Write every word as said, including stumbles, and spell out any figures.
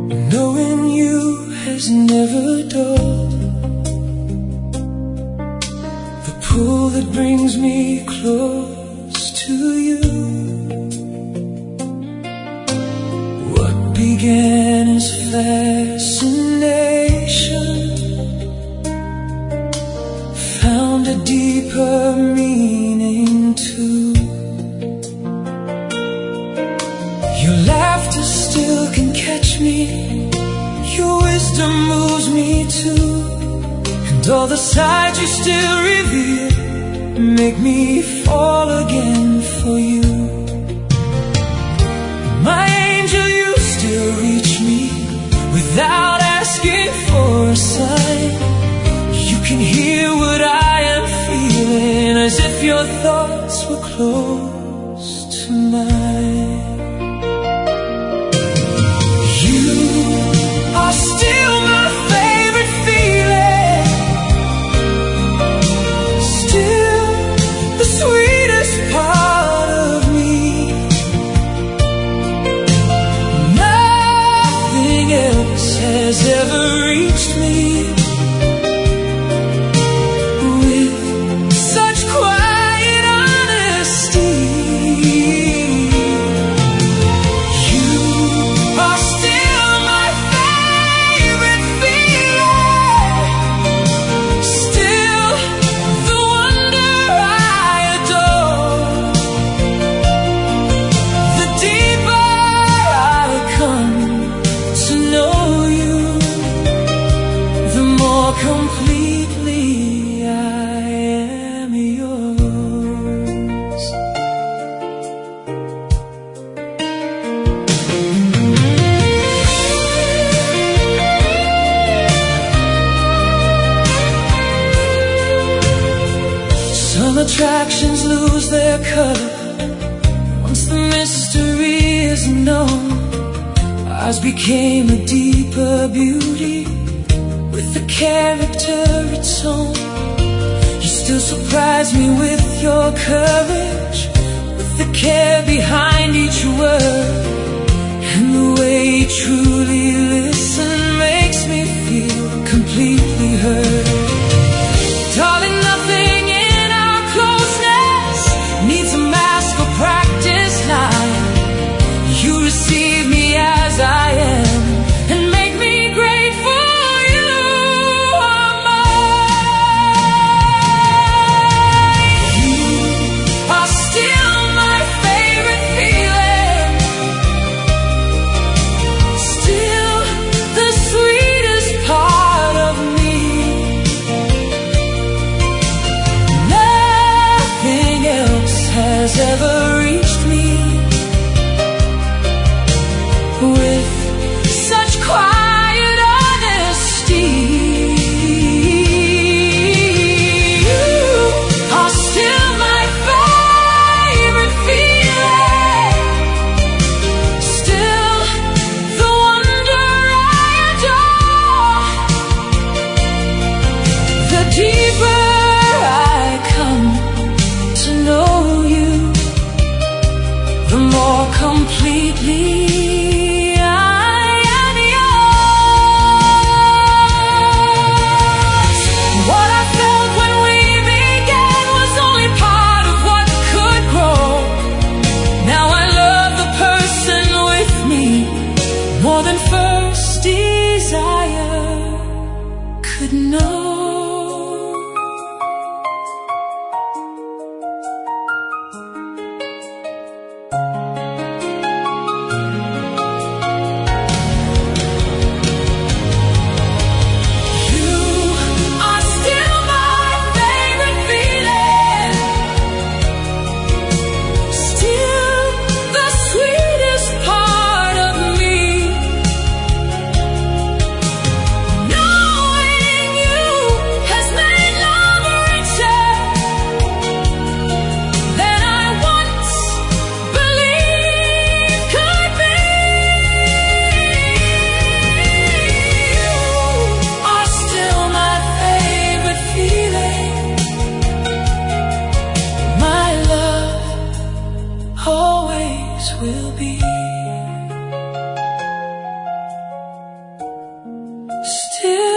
Knowing you has never dulled the pull that brings me close to you. What began as fascination found a deeper meaning too. Your laughter still can catch me, your wisdom moves me too, and all the sides you still reveal make me fall again for you. My angel, you still reach me without asking for a sign. You can hear what I am feeling, as if your thoughts were close to mine. You are still my favorite feeling, still the sweetest part of me. Nothing else has ever reached me with such quiet honesty. You are still my favorite feeling, still the wonder I adore. The deeper I come to know you, the more completely I am yours. Some attractions lose their color once the mystery is known. Ours became a deeper beauty with a character its own. You still surprise me with your courage, with the care behind each word, and the way you truly listen makes me feel completely heard. Darling, nothing in our closeness needs a mask or practice line. You receive me as I am and make me grateful you are mine. You are still my favorite feeling, still the sweetest part of me. Nothing else has ever reached me with such quiet honesty. You are still my favorite feeling, still the wonder I adore. The deeper I come to know you, the more completely I am yours. What I felt when we began was only part of what could grow. Now I love the person with me more than first desire could know. will be. Still